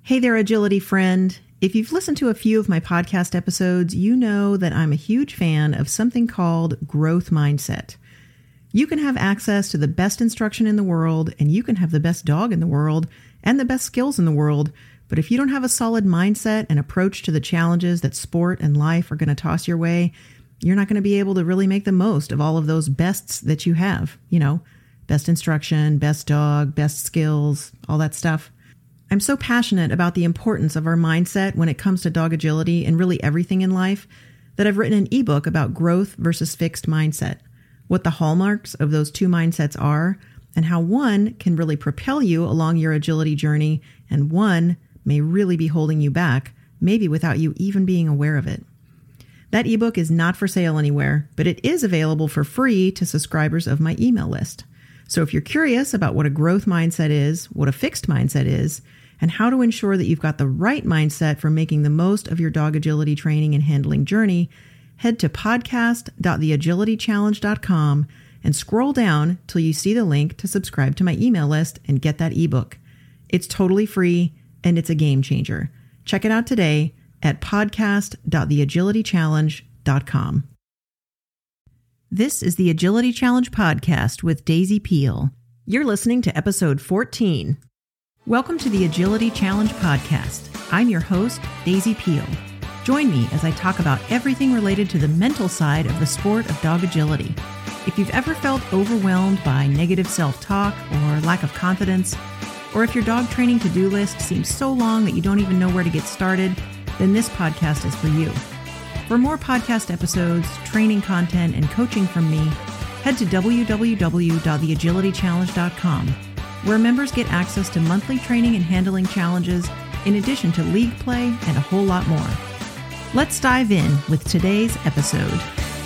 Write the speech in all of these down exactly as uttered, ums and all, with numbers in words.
Hey there, agility friend. If you've listened to a few of my podcast episodes, you know that I'm a huge fan of something called growth mindset. You can have access to the best instruction in the world, and you can have the best dog in the world and the best skills in the world. But if you don't have a solid mindset and approach to the challenges that sport and life are going to toss your way, you're not going to be able to really make the most of all of those bests that you have. You know, best instruction, best dog, best skills, all that stuff. I'm so passionate about the importance of our mindset when it comes to dog agility and really everything in life that I've written an ebook about growth versus fixed mindset, what the hallmarks of those two mindsets are, and how one can really propel you along your agility journey and one may really be holding you back, maybe without you even being aware of it. That ebook is not for sale anywhere, but it is available for free to subscribers of my email list. So if you're curious about what a growth mindset is, what a fixed mindset is, and how to ensure that you've got the right mindset for making the most of your dog agility training and handling journey, head to podcast dot the agility challenge dot com and scroll down till you see the link to subscribe to my email list and get that ebook. It's totally free and it's a game changer. Check it out today at podcast dot the agility challenge dot com. This is the Agility Challenge podcast with Daisy Peel. You're listening to episode fourteen. Welcome to the Agility Challenge podcast. I'm your host, Daisy Peel. Join me as I talk about everything related to the mental side of the sport of dog agility. If you've ever felt overwhelmed by negative self-talk or lack of confidence, or if your dog training to-do list seems so long that you don't even know where to get started, then this podcast is for you. For more podcast episodes, training content, and coaching from me, head to w w w dot the agility challenge dot com, where members get access to monthly training and handling challenges, in addition to league play and a whole lot more. Let's dive in with today's episode.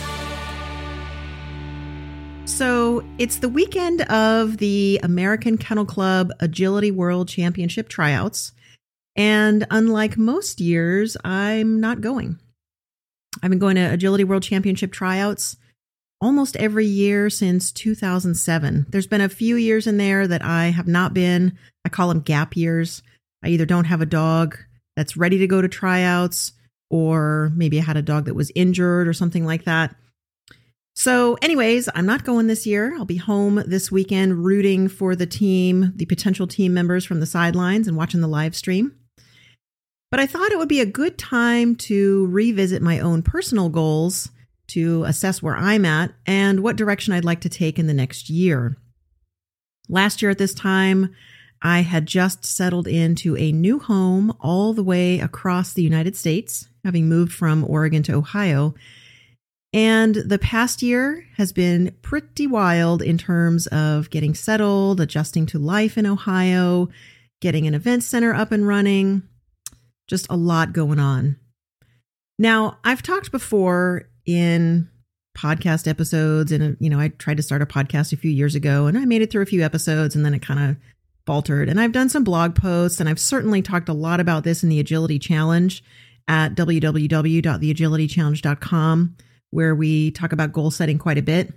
So it's the weekend of the American Kennel Club Agility World Championship tryouts, and unlike most years, I'm not going. I've been going to Agility World Championship tryouts almost every year since two thousand seven. There's been a few years in there that I have not been. I call them gap years. I either don't have a dog that's ready to go to tryouts, or maybe I had a dog that was injured or something like that. So anyways, I'm not going this year. I'll be home this weekend rooting for the team, the potential team members from the sidelines and watching the live stream. But I thought it would be a good time to revisit my own personal goals to assess where I'm at and what direction I'd like to take in the next year. Last year at this time, I had just settled into a new home all the way across the United States, having moved from Oregon to Ohio. And the past year has been pretty wild in terms of getting settled, adjusting to life in Ohio, getting an event center up and running, just a lot going on. Now, I've talked before in podcast episodes, and, you know, I tried to start a podcast a few years ago and I made it through a few episodes and then it kind of faltered. And I've done some blog posts and I've certainly talked a lot about this in the Agility Challenge at w w w dot the agility challenge dot com, where we talk about goal setting quite a bit.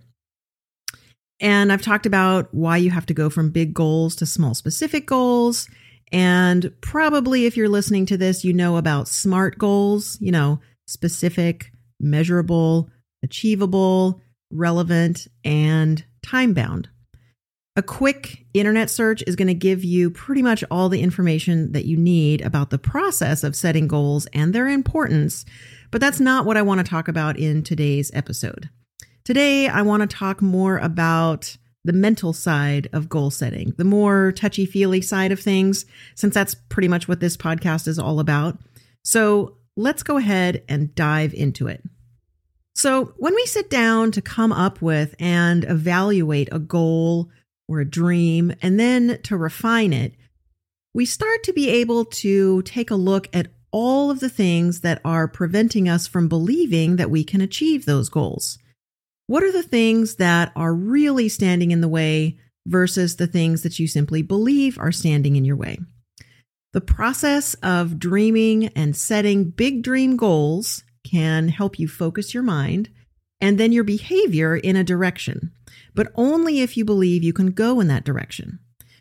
And I've talked about why you have to go from big goals to small specific goals. And probably if you're listening to this, you know about SMART goals, you know, specific, measurable, achievable, relevant, and time-bound. A quick internet search is going to give you pretty much all the information that you need about the process of setting goals and their importance, but that's not what I want to talk about in today's episode. Today, I want to talk more about the mental side of goal setting, the more touchy-feely side of things, since that's pretty much what this podcast is all about. So let's go ahead and dive into it. So when we sit down to come up with and evaluate a goal or a dream, and then to refine it, we start to be able to take a look at all of the things that are preventing us from believing that we can achieve those goals. What are the things that are really standing in the way versus the things that you simply believe are standing in your way? The process of dreaming and setting big dream goals can help you focus your mind and then your behavior in a direction, but only if you believe you can go in that direction.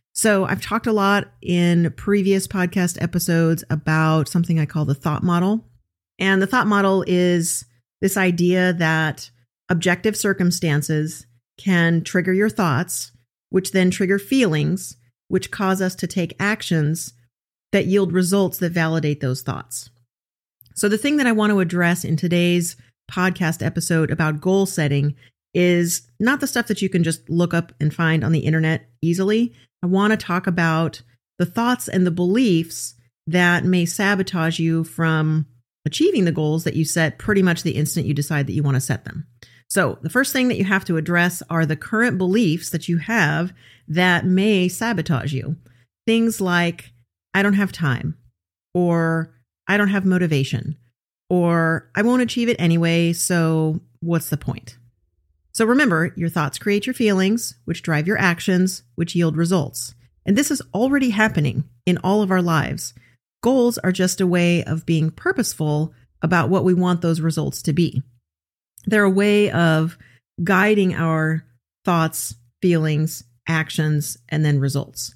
So I've talked a lot in previous podcast episodes about something I call the thought model. And the thought model is this idea that objective circumstances can trigger your thoughts, which then trigger feelings, which cause us to take actions that yield results that validate those thoughts. So the thing that I want to address in today's podcast episode about goal setting is not the stuff that you can just look up and find on the internet easily. I want to talk about the thoughts and the beliefs that may sabotage you from achieving the goals that you set pretty much the instant you decide that you want to set them. So the first thing that you have to address are the current beliefs that you have that may sabotage you. Things like, I don't have time, or I don't have motivation, or I won't achieve it anyway, so what's the point? So remember, your thoughts create your feelings, which drive your actions, which yield results. And this is already happening in all of our lives. Goals are just a way of being purposeful about what we want those results to be. They're a way of guiding our thoughts, feelings, actions, and then results.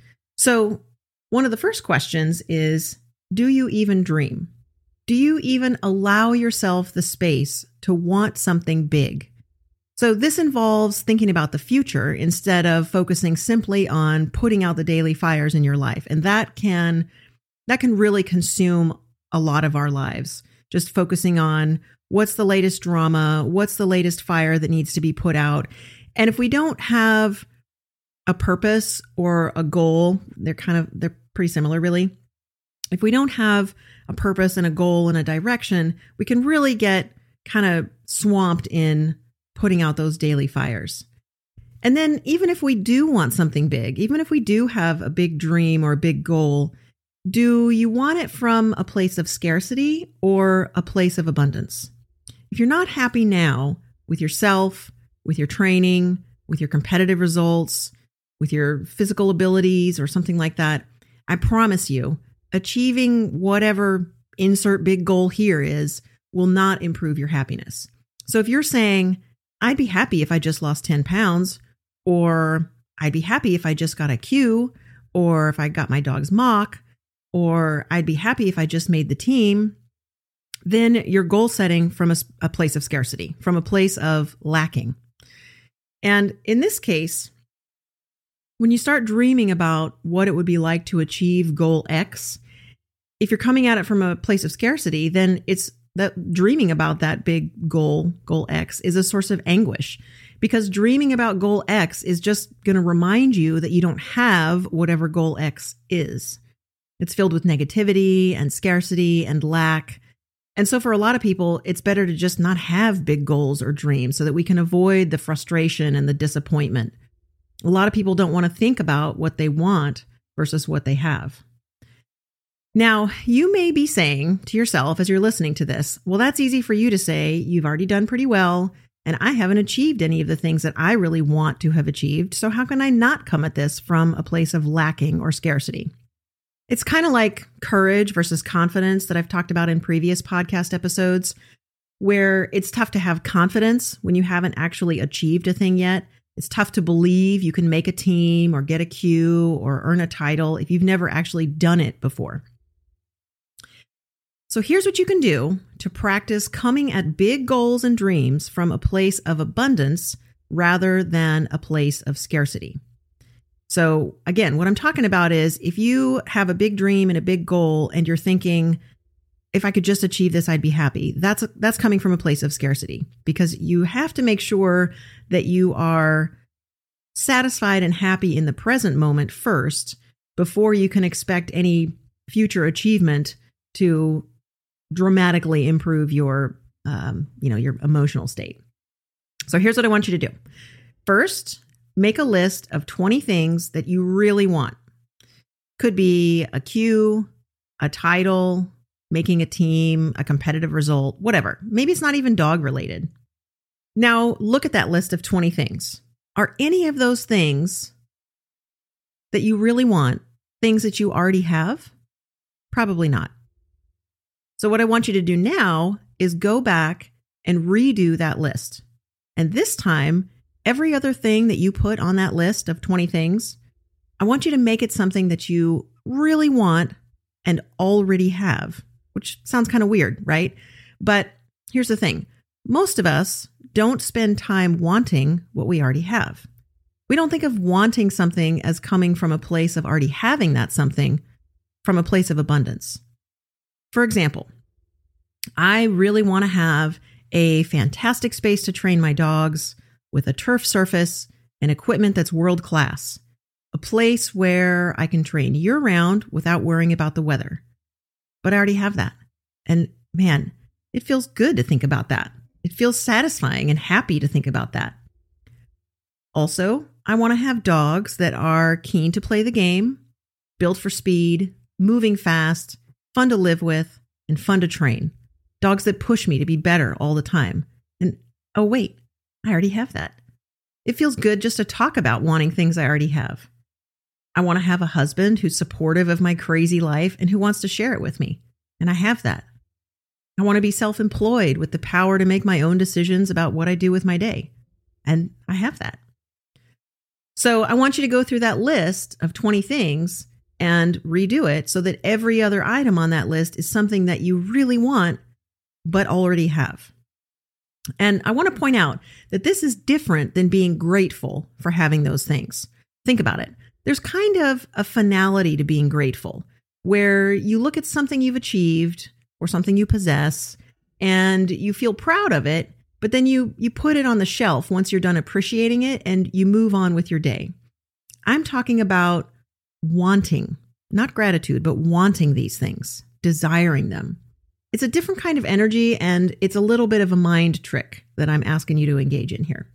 So one of the first questions is, do you even dream? Do you even allow yourself the space to want something big? So this involves thinking about the future instead of focusing simply on putting out the daily fires in your life. And that can, that can really consume a lot of our lives. Just focusing on what's the latest drama, what's the latest fire that needs to be put out. And if we don't have a purpose or a goal, they're kind of, they're pretty similar really. If we don't have a purpose and a goal and a direction, we can really get kind of swamped in putting out those daily fires. And then even if we do want something big, even if we do have a big dream or a big goal, do you want it from a place of scarcity or a place of abundance? If you're not happy now with yourself, with your training, with your competitive results, with your physical abilities or something like that, I promise you, achieving whatever insert big goal here is will not improve your happiness. So if you're saying, I'd be happy if I just lost ten pounds, or I'd be happy if I just got a Q, or if I got my dog's mock, or I'd be happy if I just made the team, then you're goal setting from a, a place of scarcity, from a place of lacking. And in this case, when you start dreaming about what it would be like to achieve goal X, if you're coming at it from a place of scarcity, then it's that dreaming about that big goal, goal X, is a source of anguish, because dreaming about goal X is just going to remind you that you don't have whatever goal X is. It's filled with negativity and scarcity and lack. And so for a lot of people, it's better to just not have big goals or dreams so that we can avoid the frustration and the disappointment. A lot of people don't want to think about what they want versus what they have. Now, you may be saying to yourself as you're listening to this, well, that's easy for you to say. You've already done pretty well, and I haven't achieved any of the things that I really want to have achieved. So how can I not come at this from a place of lacking or scarcity? It's kind of like courage versus confidence that I've talked about in previous podcast episodes, where it's tough to have confidence when you haven't actually achieved a thing yet. It's tough to believe you can make a team or get a Q or earn a title if you've never actually done it before. So here's what you can do to practice coming at big goals and dreams from a place of abundance rather than a place of scarcity. So again, what I'm talking about is if you have a big dream and a big goal and you're thinking, if I could just achieve this, I'd be happy. That's that's coming from a place of scarcity, because you have to make sure that you are satisfied and happy in the present moment first before you can expect any future achievement to dramatically improve your, um, you know, your emotional state. So here's what I want you to do. First, make a list of twenty things that you really want. Could be a Q, a title, making a team, a competitive result, whatever. Maybe it's not even dog related. Now look at that list of twenty things. Are any of those things that you really want things that you already have? Probably not. So what I want you to do now is go back and redo that list. And this time, every other thing that you put on that list of twenty things, I want you to make it something that you really want and already have, which sounds kind of weird, right? But here's the thing. Most of us don't spend time wanting what we already have. We don't think of wanting something as coming from a place of already having that something, from a place of abundance. For example, I really want to have a fantastic space to train my dogs with a turf surface and equipment that's world class. A place where I can train year round without worrying about the weather. But I already have that. And man, it feels good to think about that. It feels satisfying and happy to think about that. Also, I want to have dogs that are keen to play the game, built for speed, moving fast, fun to live with, and fun to train. Dogs that push me to be better all the time. And oh wait, I already have that. It feels good just to talk about wanting things I already have. I want to have a husband who's supportive of my crazy life and who wants to share it with me. And I have that. I want to be self-employed with the power to make my own decisions about what I do with my day. And I have that. So I want you to go through that list of twenty things and redo it so that every other item on that list is something that you really want, but already have. And I want to point out that this is different than being grateful for having those things. Think about it. There's kind of a finality to being grateful, where you look at something you've achieved or something you possess and you feel proud of it, but then you you put it on the shelf once you're done appreciating it and you move on with your day. I'm talking about wanting, not gratitude, but wanting these things, desiring them. It's a different kind of energy, and it's a little bit of a mind trick that I'm asking you to engage in here.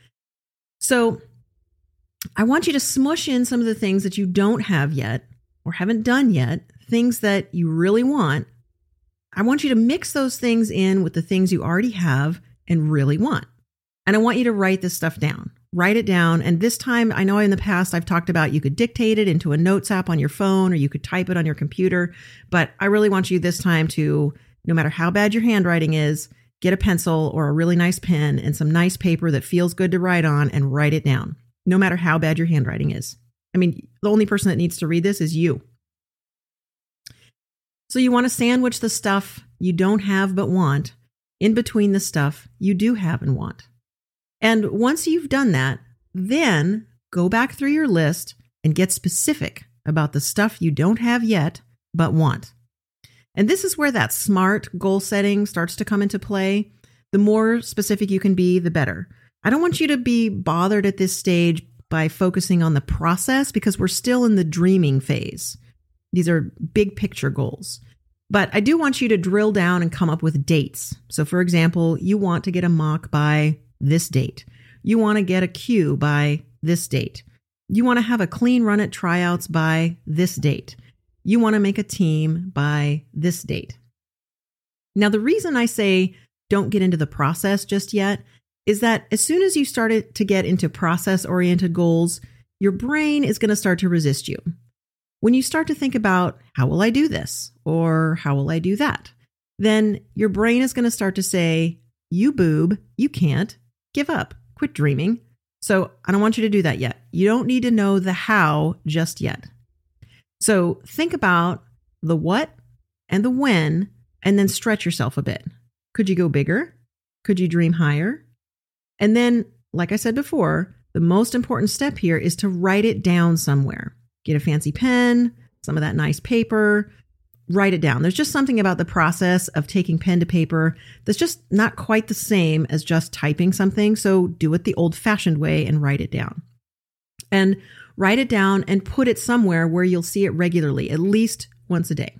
So I want you to smush in some of the things that you don't have yet or haven't done yet, things that you really want. I want you to mix those things in with the things you already have and really want. And I want you to write this stuff down. Write it down. And this time, I know in the past I've talked about you could dictate it into a notes app on your phone or you could type it on your computer. But I really want you this time to, no matter how bad your handwriting is, get a pencil or a really nice pen and some nice paper that feels good to write on and write it down, no matter how bad your handwriting is. I mean, the only person that needs to read this is you. So you want to sandwich the stuff you don't have but want in between the stuff you do have and want. And once you've done that, then go back through your list and get specific about the stuff you don't have yet but want. And this is where that SMART goal setting starts to come into play. The more specific you can be, the better. I don't want you to be bothered at this stage by focusing on the process because we're still in the dreaming phase. These are big picture goals. But I do want you to drill down and come up with dates. So for example, you want to get a mock by this date. You want to get a Q by this date. You want to have a clean run at tryouts by this date. You want to make a team by this date. Now, the reason I say don't get into the process just yet is that as soon as you started to get into process-oriented goals, your brain is going to start to resist you. When you start to think about, how will I do this? Or how will I do that? Then your brain is going to start to say, you boob, you can't, give up, quit dreaming. So I don't want you to do that yet. You don't need to know the how just yet. So think about the what and the when, and then stretch yourself a bit. Could you go bigger? Could you dream higher? And then, like I said before, the most important step here is to write it down somewhere. Get a fancy pen, some of that nice paper, write it down. There's just something about the process of taking pen to paper that's just not quite the same as just typing something. So do it the old-fashioned way and write it down. And write it down and put it somewhere where you'll see it regularly, at least once a day.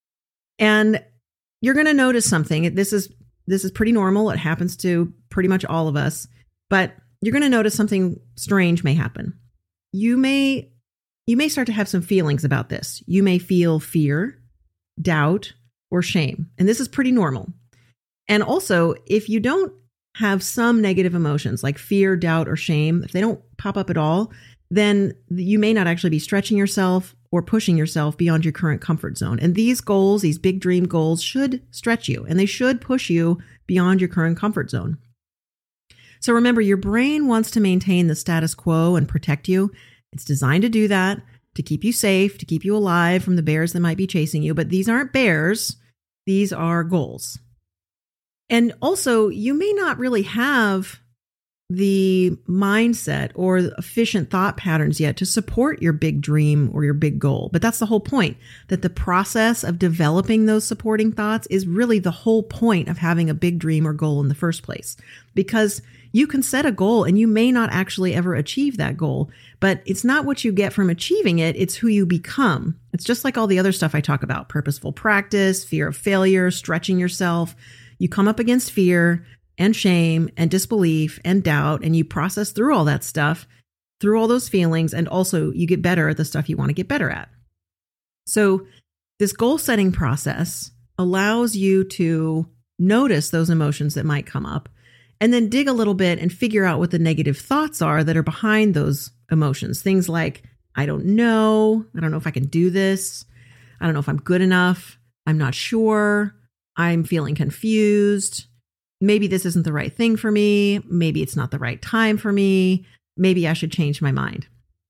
And you're going to notice something. This is this is pretty normal. It happens to pretty much all of us. But you're going to notice something strange may happen. You may you may start to have some feelings about this. You may feel fear, doubt, or shame. And this is pretty normal. And also, if you don't have some negative emotions like fear, doubt, or shame, if they don't pop up at all, then you may not actually be stretching yourself or pushing yourself beyond your current comfort zone. And these goals, these big dream goals, should stretch you and they should push you beyond your current comfort zone. So remember, your brain wants to maintain the status quo and protect you. It's designed to do that, to keep you safe, to keep you alive from the bears that might be chasing you. But these aren't bears. These are goals. And also, you may not really have the mindset or efficient thought patterns yet to support your big dream or your big goal. But that's the whole point, that the process of developing those supporting thoughts is really the whole point of having a big dream or goal in the first place. Because you can set a goal and you may not actually ever achieve that goal, but it's not what you get from achieving it. It's who you become. It's just like all the other stuff I talk about: purposeful practice, fear of failure, stretching yourself. You come up against fear and shame and disbelief and doubt, and you process through all that stuff, through all those feelings, and also you get better at the stuff you want to get better at. So this goal setting process allows you to notice those emotions that might come up, and then dig a little bit and figure out what the negative thoughts are that are behind those emotions. Things like, I don't know, I don't know if I can do this, I don't know if I'm good enough, I'm not sure, I'm feeling confused, maybe this isn't the right thing for me, maybe it's not the right time for me, maybe I should change my mind.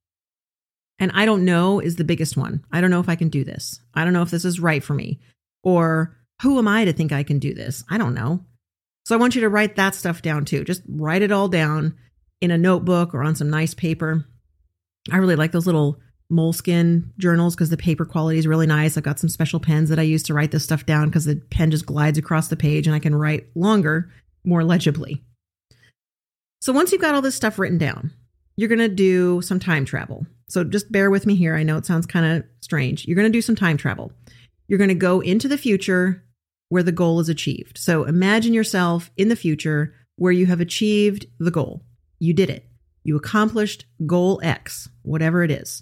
And I don't know is the biggest one. I don't know if I can do this. I don't know if this is right for me. Or who am I to think I can do this? I don't know. So I want you to write that stuff down too. Just write it all down in a notebook or on some nice paper. I really like those little Moleskine journals because the paper quality is really nice. I've got some special pens that I use to write this stuff down because the pen just glides across the page and I can write longer, more legibly. So once you've got all this stuff written down, you're going to do some time travel. So just bear with me here. I know it sounds kind of strange. You're going to do some time travel. You're going to go into the future where the goal is achieved. So imagine yourself in the future where you have achieved the goal. You did it. You accomplished goal X, whatever it is.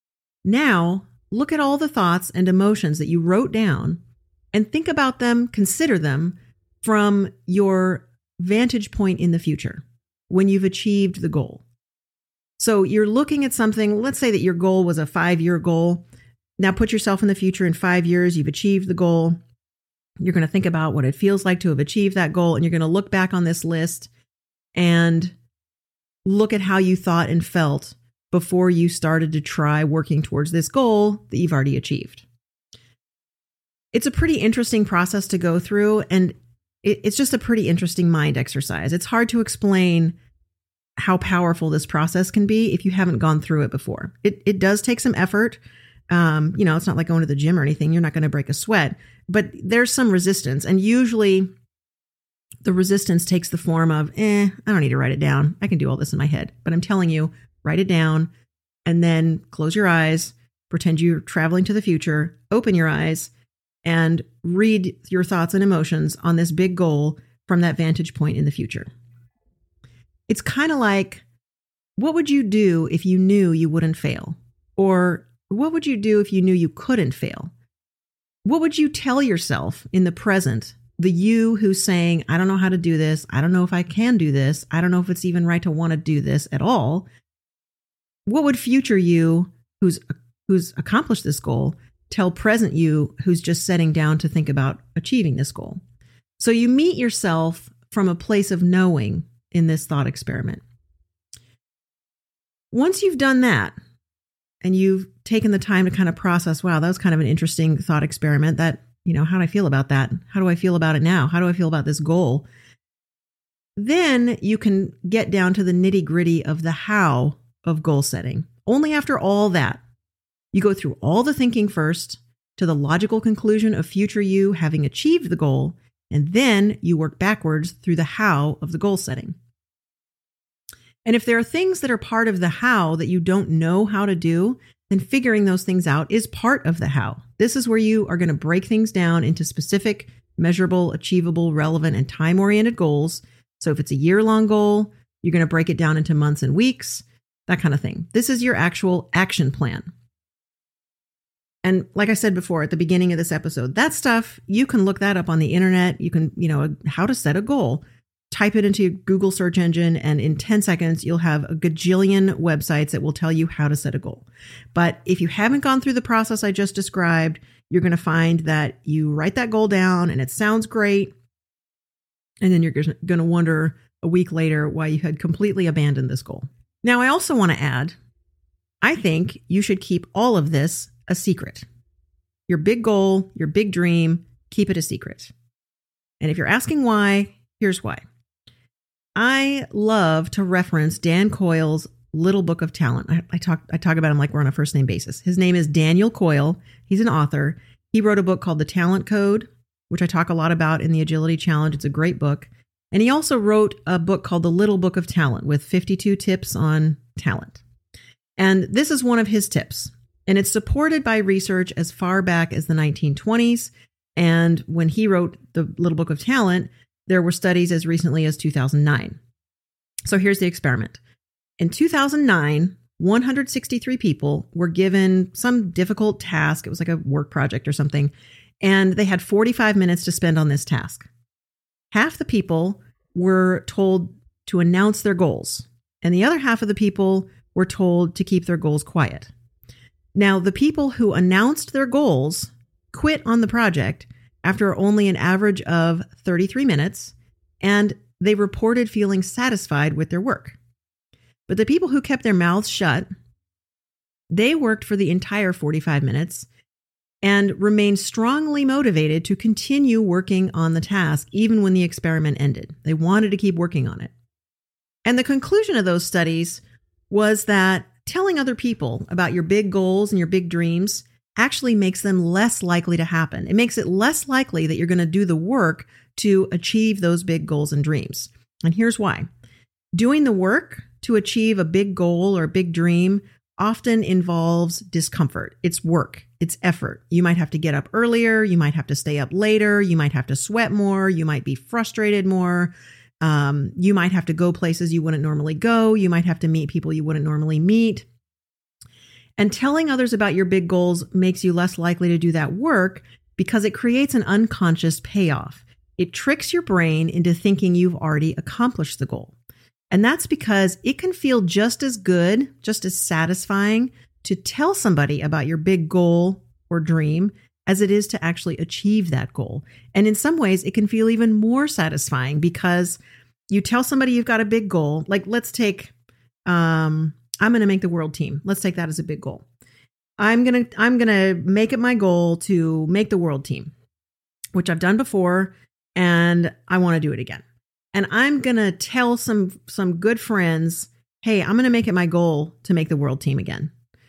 Now, look at all the thoughts and emotions that you wrote down and think about them, consider them from your vantage point in the future when you've achieved the goal. So you're looking at something, let's say that your goal was a five-year goal. Now put yourself in the future in five years, you've achieved the goal. You're going to think about what it feels like to have achieved that goal, and you're going to look back on this list and look at how you thought and felt before you started to try working towards this goal that you've already achieved. It's a pretty interesting process to go through, and it's just a pretty interesting mind exercise. It's hard to explain how powerful this process can be if you haven't gone through it before. It it does take some effort. Um, you know, it's not like going to the gym or anything. You're not going to break a sweat, but there's some resistance, and usually the resistance takes the form of, eh, I don't need to write it down. I can do all this in my head. But I'm telling you, write it down and then close your eyes, pretend you're traveling to the future, open your eyes, and read your thoughts and emotions on this big goal from that vantage point in the future. It's kind of like, what would you do if you knew you wouldn't fail? Or what would you do if you knew you couldn't fail? What would you tell yourself in the present? The you who's saying, I don't know how to do this. I don't know if I can do this. I don't know if it's even right to want to do this at all. What would future you, who's who's accomplished this goal, tell present you, who's just setting down to think about achieving this goal? So you meet yourself from a place of knowing in this thought experiment. Once you've done that, and you've taken the time to kind of process, wow, that was kind of an interesting thought experiment. That, you know, how do I feel about that? How do I feel about it now? How do I feel about this goal? Then you can get down to the nitty gritty of the how of goal setting. Only after all that, you go through all the thinking first to the logical conclusion of future you having achieved the goal, and then you work backwards through the how of the goal setting. And if there are things that are part of the how that you don't know how to do, then figuring those things out is part of the how. This is where you are going to break things down into specific, measurable, achievable, relevant, and time-oriented goals. So if it's a year-long goal, you're going to break it down into months and weeks, that kind of thing. This is your actual action plan. And like I said before at the beginning of this episode, that stuff, you can look that up on the internet. You can, you know, how to set a goal. Type it into your Google search engine, and in ten seconds, you'll have a gajillion websites that will tell you how to set a goal. But if you haven't gone through the process I just described, you're going to find that you write that goal down and it sounds great. And then you're going to wonder a week later why you had completely abandoned this goal. Now, I also want to add, I think you should keep all of this a secret. Your big goal, your big dream, keep it a secret. And if you're asking why, here's why. I love to reference Dan Coyle's Little Book of Talent. I, I talk I talk about him like we're on a first name basis. His name is Daniel Coyle. He's an author. He wrote a book called The Talent Code, which I talk a lot about in the Agility Challenge. It's a great book. And he also wrote a book called The Little Book of Talent with fifty-two tips on talent. And this is one of his tips. And it's supported by research as far back as the nineteen twenties. And when he wrote The Little Book of Talent, there were studies as recently as two thousand nine. So here's the experiment. In two thousand nine, one hundred sixty-three people were given some difficult task. It was like a work project or something. And they had forty-five minutes to spend on this task. Half the people were told to announce their goals. And the other half of the people were told to keep their goals quiet. Now, the people who announced their goals quit on the project after only an average of thirty-three minutes, and they reported feeling satisfied with their work. But the people who kept their mouths shut, they worked for the entire forty-five minutes and remained strongly motivated to continue working on the task, even when the experiment ended. They wanted to keep working on it. And the conclusion of those studies was that telling other people about your big goals and your big dreams actually makes them less likely to happen. It makes it less likely that you're going to do the work to achieve those big goals and dreams. And here's why. Doing the work to achieve a big goal or a big dream often involves discomfort. It's work. It's effort. You might have to get up earlier. You might have to stay up later. You might have to sweat more. You might be frustrated more. Um, you might have to go places you wouldn't normally go. You might have to meet people you wouldn't normally meet. And telling others about your big goals makes you less likely to do that work because it creates an unconscious payoff. It tricks your brain into thinking you've already accomplished the goal. And that's because it can feel just as good, just as satisfying to tell somebody about your big goal or dream as it is to actually achieve that goal. And in some ways, it can feel even more satisfying because you tell somebody you've got a big goal. Like, let's take, um, I'm going to make the world team. Let's take that as a big goal. I'm going to, I'm going to make it my goal to make the world team, which I've done before, and I want to do it again. And I'm going to tell some, some good friends, hey, I'm going to make it my goal to make the world team again.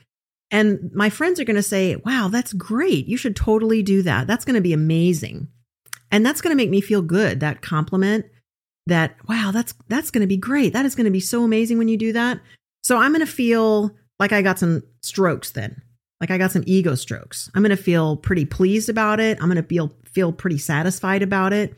And my friends are going to say, wow, that's great. You should totally do that. That's going to be amazing. And that's going to make me feel good. That compliment that, wow, that's, that's going to be great. That is going to be so amazing when you do that. So I'm going to feel like I got some strokes then, like I got some ego strokes. I'm going to feel pretty pleased about it. I'm going to feel, feel pretty satisfied about it.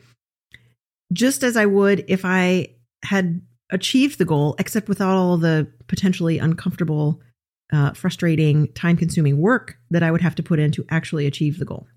Just as I would if I had achieved the goal, except without all the potentially uncomfortable, uh, frustrating, time-consuming work that I would have to put in to actually achieve the goal.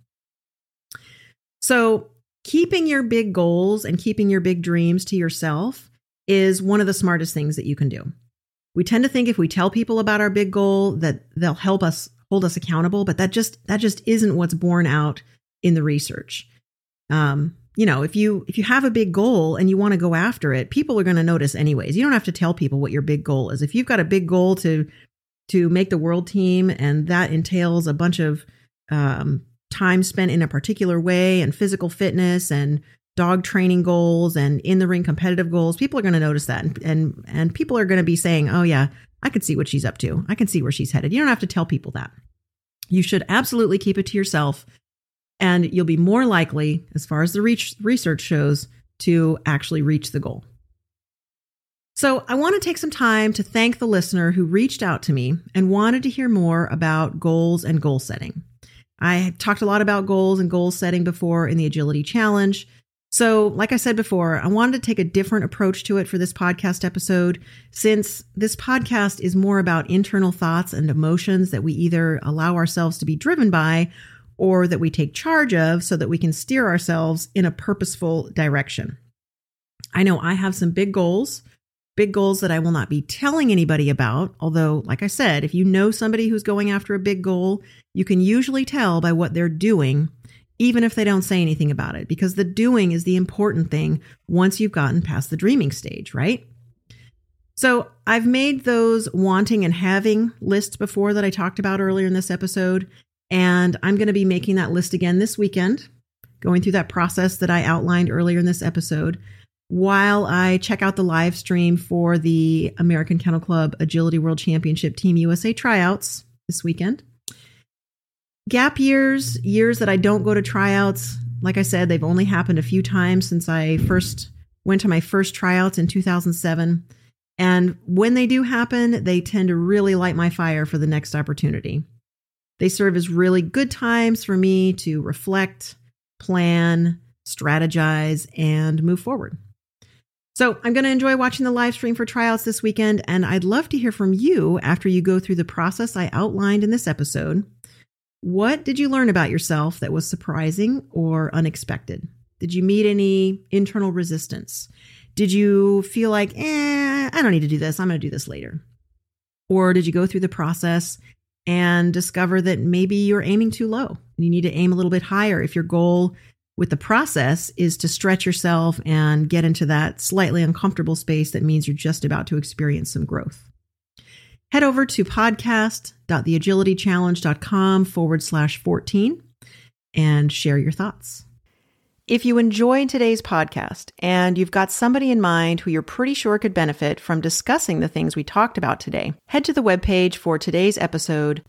So keeping your big goals and keeping your big dreams to yourself is one of the smartest things that you can do. We tend to think if we tell people about our big goal that they'll help us hold us accountable, but that just that just isn't what's borne out in the research. Um, you know, if you if you have a big goal and you want to go after it, people are going to notice anyways. You don't have to tell people what your big goal is. If you've got a big goal to to make the world team, and that entails a bunch of um, time spent in a particular way and physical fitness and dog training goals and in the ring competitive goals, people are going to notice that. And, and, and people are going to be saying, oh yeah, I can see what she's up to. I can see where she's headed. You don't have to tell people that. You should absolutely keep it to yourself, and you'll be more likely, as far as the reach, research shows, to actually reach the goal. So I want to take some time to thank the listener who reached out to me and wanted to hear more about goals and goal setting. I talked a lot about goals and goal setting before in the Agility Challenge. So like I said before, I wanted to take a different approach to it for this podcast episode, since this podcast is more about internal thoughts and emotions that we either allow ourselves to be driven by or that we take charge of so that we can steer ourselves in a purposeful direction. I know I have some big goals, big goals that I will not be telling anybody about. Although, like I said, if you know somebody who's going after a big goal, you can usually tell by what they're doing, even if they don't say anything about it, because the doing is the important thing once you've gotten past the dreaming stage, right? So I've made those wanting and having lists before that I talked about earlier in this episode, and I'm going to be making that list again this weekend, going through that process that I outlined earlier in this episode, while I check out the live stream for the American Kennel Club Agility World Championship Team U S A tryouts this weekend. Gap years, years that I don't go to tryouts, like I said, they've only happened a few times since I first went to my first tryouts in two thousand seven. And when they do happen, they tend to really light my fire for the next opportunity. They serve as really good times for me to reflect, plan, strategize, and move forward. So I'm going to enjoy watching the live stream for tryouts this weekend, and I'd love to hear from you after you go through the process I outlined in this episode. What did you learn about yourself that was surprising or unexpected? Did you meet any internal resistance? Did you feel like, eh, I don't need to do this. I'm going to do this later. Or did you go through the process and discover that maybe you're aiming too low and you need to aim a little bit higher if your goal with the process is to stretch yourself and get into that slightly uncomfortable space that means you're just about to experience some growth? Head over to podcast.theagilitychallenge.com forward slash 14 and share your thoughts. If you enjoyed today's podcast and you've got somebody in mind who you're pretty sure could benefit from discussing the things we talked about today, head to the webpage for today's episode,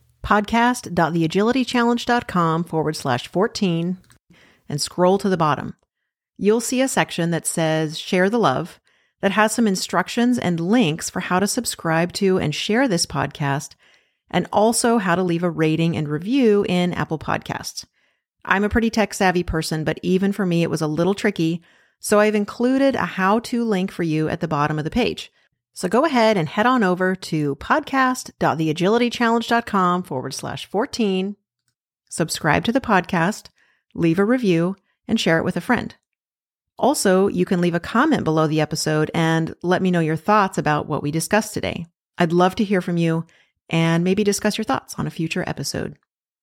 podcast.theagilitychallenge.com forward slash 14, and scroll to the bottom. You'll see a section that says Share the Love that has some instructions and links for how to subscribe to and share this podcast, and also how to leave a rating and review in Apple Podcasts. I'm a pretty tech-savvy person, but even for me, it was a little tricky, so I've included a how-to link for you at the bottom of the page. So go ahead and head on over to podcast.theagilitychallenge.com forward slash 14, subscribe to the podcast, leave a review, and share it with a friend. Also, you can leave a comment below the episode and let me know your thoughts about what we discussed today. I'd love to hear from you and maybe discuss your thoughts on a future episode.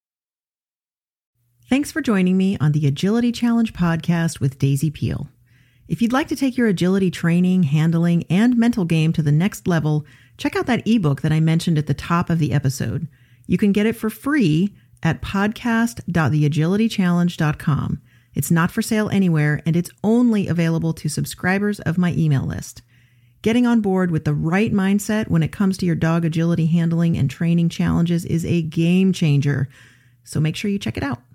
Thanks for joining me on the Agility Challenge podcast with Daisy Peel. If you'd like to take your agility training, handling, and mental game to the next level, check out that ebook that I mentioned at the top of the episode. You can get it for free at podcast.theagilitychallenge dot com. It's not for sale anywhere, and it's only available to subscribers of my email list. Getting on board with the right mindset when it comes to your dog agility handling and training challenges is a game changer, so make sure you check it out.